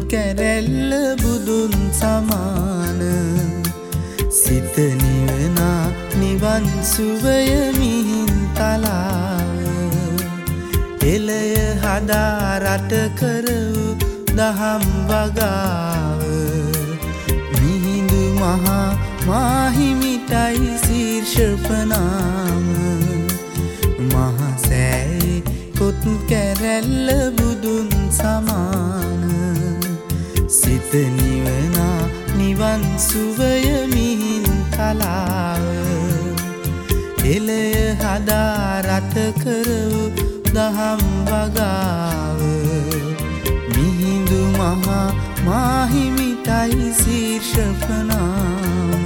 කැරැල්ල බුදුන් සමාන සිත නිවනා නිවන් සුවය මිහින්තලාව එලය හදා රට කරවූ දහම් වගාව මිහිඳු මහා මාහිමිටයි ශීර්ෂපනාම මහසෑයි කොත් කැරැල්ල බුදුන් සමාන සිත නිවනා නිවන් සුවය මිහින්තලාව එලය හදා රට කරවූ දහම් වගාව මිහිඳු මහා මාහිමිටයි ශීර්ෂපනාම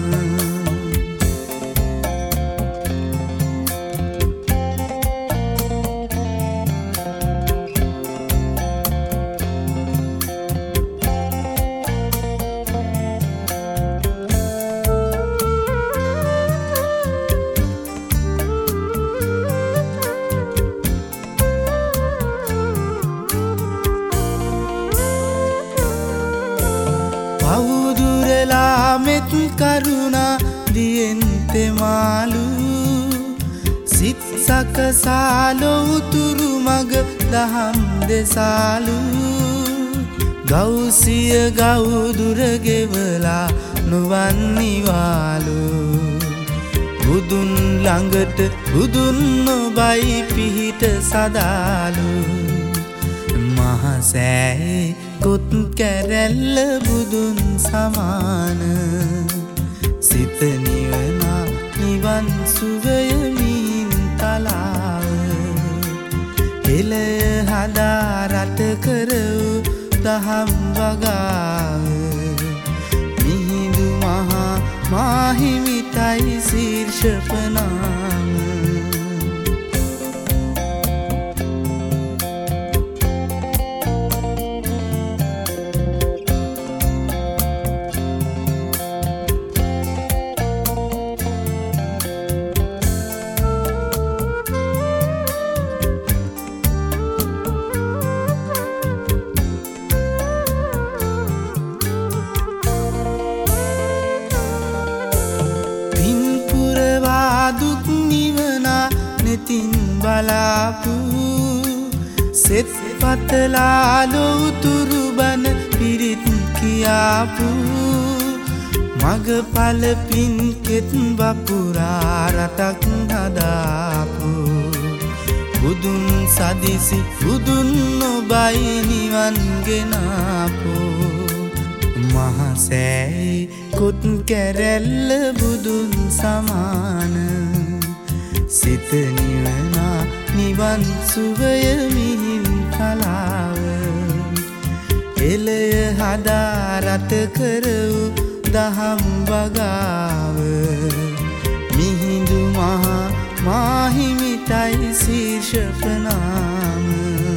පවුදුරලා මෙත් කරුණා දියෙන්තෙ මාලු සිත් සකසාලෝ උතුරු මග දහම් දෙසාලු ගෞසිය ගෞදුර ගෙවලා නුවන් නිවාලු බුදුන් ළඟට බුදුන් නොබයි පිහිට සදාලු මහසෑයි කොත් කැරැල්ල බුදුන් සමාන සිත නිවනා නිවන් සුවය මිහින්තලාව එලය හදා රට කරවූ දහම් වගාව මිහිඳු මහා මාහිමිටයි ශීර්ෂපනාම දුක් නිවනා නෙතින් බලාපු සෙත් පතලාලෝ උතුරු බණ පිරිත් කියාපු මගඵල පින් කෙත් වපුරා රටක් හදාපු බුදුන් සදිසි බුදුන් නොබයි නිවන් ගෙනාපු මහසෑයි කොත් කැරැල්ල බුදුන් සමාන සිත නිවනා නිවන් සුවය මිහින්තලාව එලය හදා රට කරවූ දහම් වගාව මිහිඳු මහා මාහිමිටයි ශීර්ෂපනාම